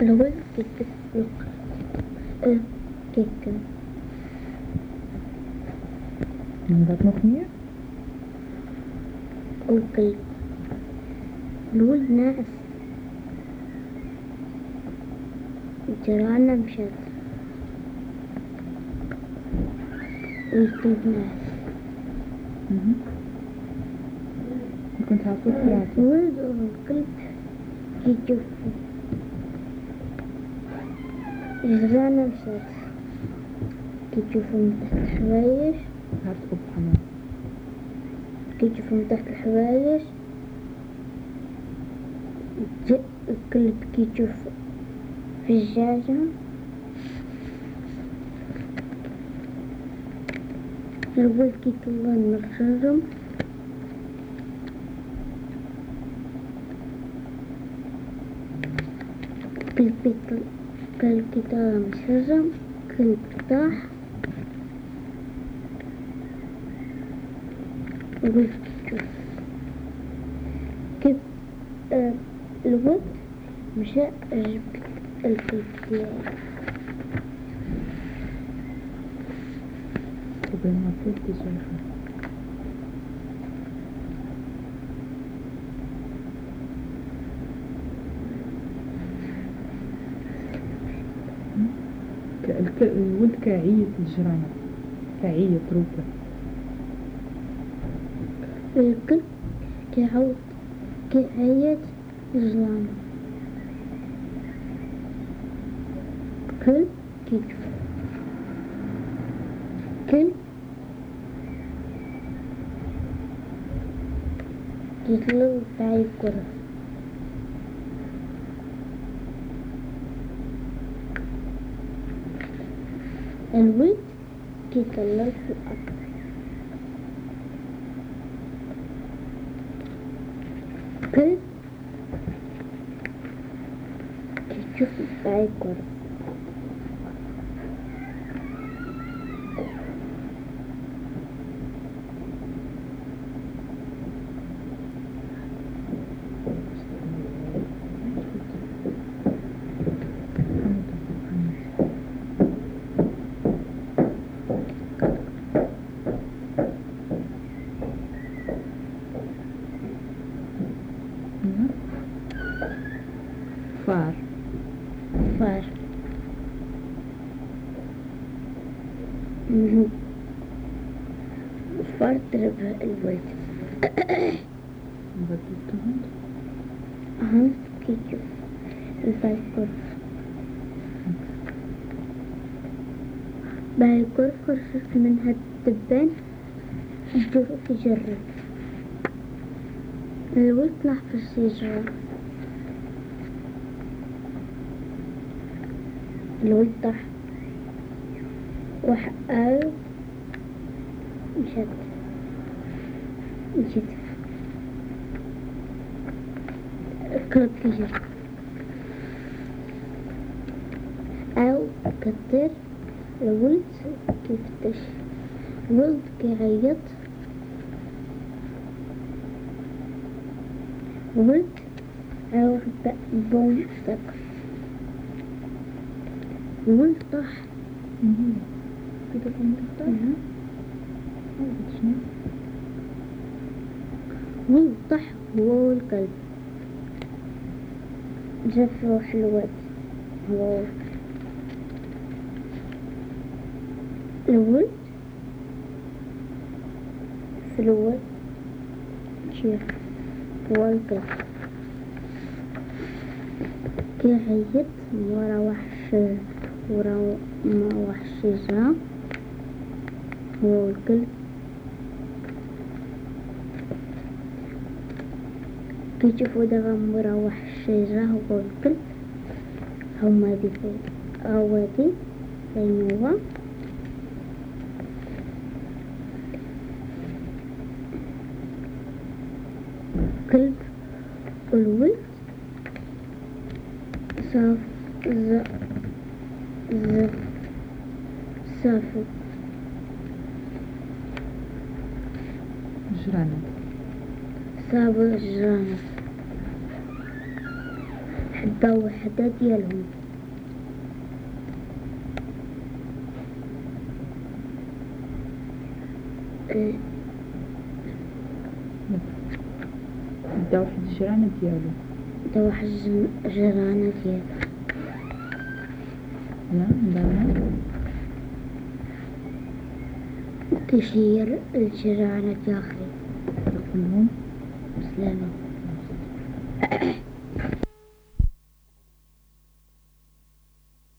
الولد يتسلق كيكا En wat nog meer? الكلب الولد ناعس الجرانة مشت والكلب ناعس Je kunt haar goed praten. الولد والكلب يشوفوا الجرانة مشت كيشوفوا من تحت الحوايج Hardop gaan. كيشوفوا من تحت الحوايج الكلب كيشوف فجاجة الولد كيطلع من الخرم كلب كيطلع من الخرم كلب طاح الولد كيشوف كيف الولد مشى جاب الكلب ديالو Ik ben maar goed te zeggen. الولد كيعيط الجرانة كيعيط روكا. الكلب كيعيط الجرانة كلب كيشوف كلب كيطلع تاع الكرة الولد كيطلع في الأرض كلب كيشوف تاع الكرة فار فار الفار ضرب الولد Wat doet de hond? هند كيشوف الفار بعد الكرة خرجت منها الدبان في جرة الولد طلع في الشجرة الولد طاح وحقه مشت الكلب كيجري أو كتر الولد كيفتش الولد كيعيط الولد أو بوم سكر الولد طاح Kijk op een rugtuig. Oh, wat snel. الولد طاح هو والكلب جا في روح الولد هو الولد في الولد شيخ هو الكلب كيعيط ورا وحش جا هو الكلب كيشوفو دابا مورا واحد الشجرة هو الكلب هما هادي فين هو كلب والولد صافي جرانة صابوا الجرانة وحدة وحدة ديالهم. دا واحد الجيرانة ديالو. دا واحد الجيرانة ديالو. لا عندنا تشير الجيرانة ديالي كلهم بسلامة.